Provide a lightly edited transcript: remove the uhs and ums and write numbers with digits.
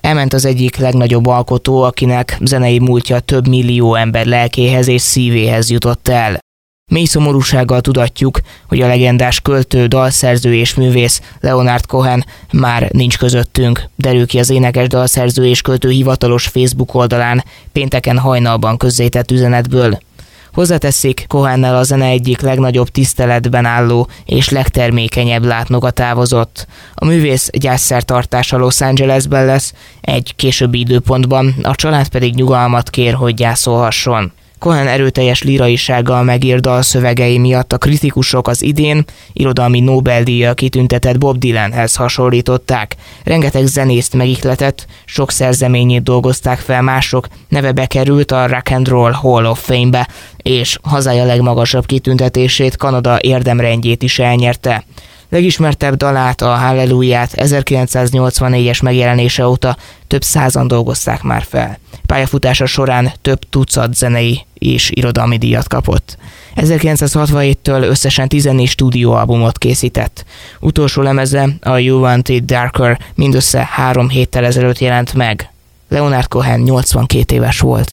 Elment az egyik legnagyobb alkotó, akinek zenei múltja több millió ember lelkéhez és szívéhez jutott el. Mély szomorúsággal tudatjuk, hogy a legendás költő, dalszerző és művész Leonard Cohen már nincs közöttünk, derül ki az énekes, dalszerző és költő hivatalos Facebook oldalán pénteken hajnalban közzétett üzenetből. Hozzáteszik, Cohennel a zene egyik legnagyobb tiszteletben álló és legtermékenyebb látnoka távozott. A művész gyászszertartása Los Angelesben lesz, egy későbbi időpontban, a család pedig nyugalmat kér, hogy gyászolhasson. Cohen erőteljes líraisággal megírt dalszövegei miatt a kritikusok az idén irodalmi Nobel-díjjal kitüntetett Bob Dylanhez hasonlították. Rengeteg zenészt megihletett, sok szerzeményét dolgozták fel mások, neve bekerült a Rock and Roll Hall of Fame-be, és hazája legmagasabb kitüntetését, Kanada érdemrendjét is elnyerte. Legismertebb dalát, a Hallelujah-t 1984-es megjelenése óta több százan dolgozták már fel. Pályafutása során több tucat zenei és irodalmi díjat kapott. 1967-től összesen 14 stúdióalbumot készített. Utolsó lemeze, a You Want It Darker mindössze 3 héttel ezelőtt jelent meg. Leonard Cohen 82 éves volt.